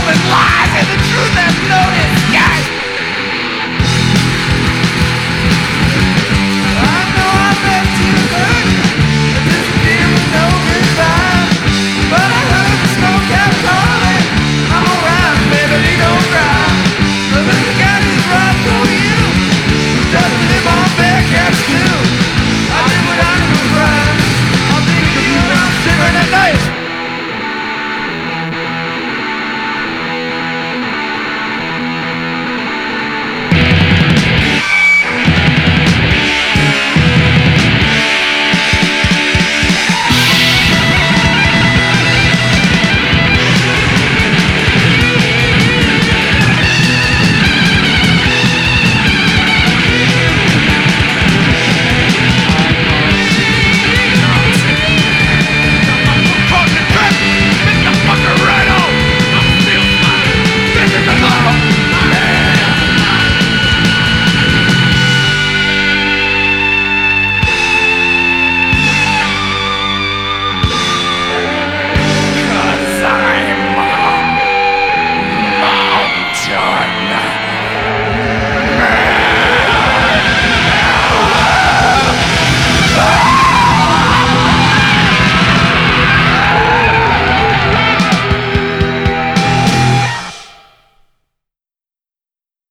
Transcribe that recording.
with lies and the truth has no disguise. I know I left you hurt, but disappear with no goodbye. But I heard the snow kept calling. I'm alright, baby, don't cry. But the guy who's right for you doesn't live on Bearcats too.